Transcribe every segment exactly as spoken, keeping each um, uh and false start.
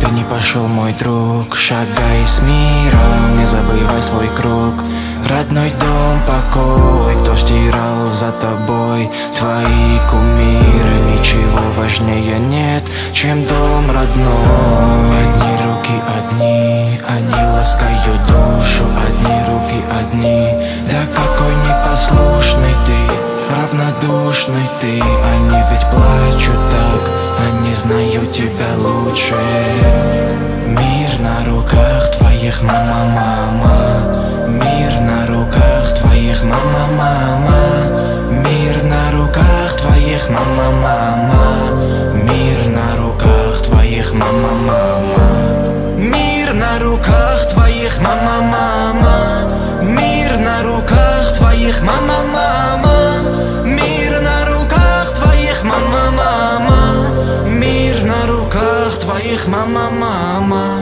ты не пошел, мой друг. Шагай с миром, не забывай свой круг. Родной дом, покой, кто стирал за тобой твои кумиры. Ничего важнее нет, чем дом родной. Одни руки одни, они ласкают душу. Одни руки одни, да какой непослушный ты, равнодушный ты. Они ведь плачут так, они знают тебя лучше. Мир на руках твоих, мама, мама. Мир на руках твоих, мама, мама. Мир на руках твоих, мама, мама. Мир на руках твоих, мама, мама. Мир на руках твоих, мама, мама. Мир на руках твоих, мама, мама. Мир на руках твоих, мама, мама. Мир на руках твоих, мама, мама.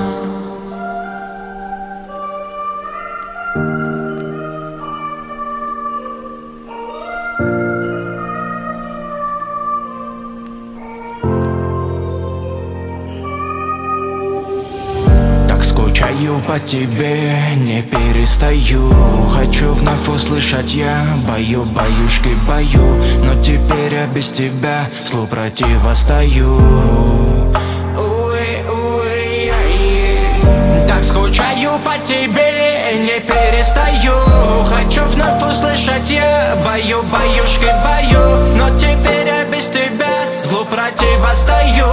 Скучаю по тебе, не перестаю. Хочу вновь услышать я бою, баюшки, бою. Но теперь я без тебя злу противостою. Так скучаю по тебе, не перестаю. Хочу вновь услышать я бою, баюшки, бою. Но теперь я без тебя злу противостою.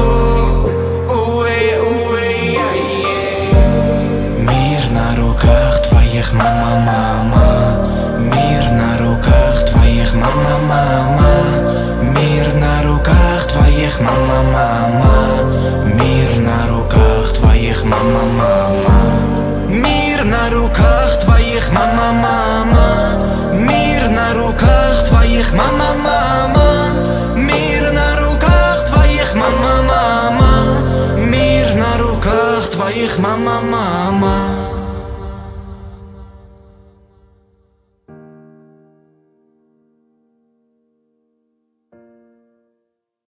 Мама, мама, мир на руках твоих, мама, мама. Мир на руках твоих, мама, мама. Мир на руках твоих, мама, мама. Мир на руках твоих, мама, мама. Мир на руках твоих, мама, мама. Мир на руках твоих, мама, мама. Мир на руках твоих, мама, мама.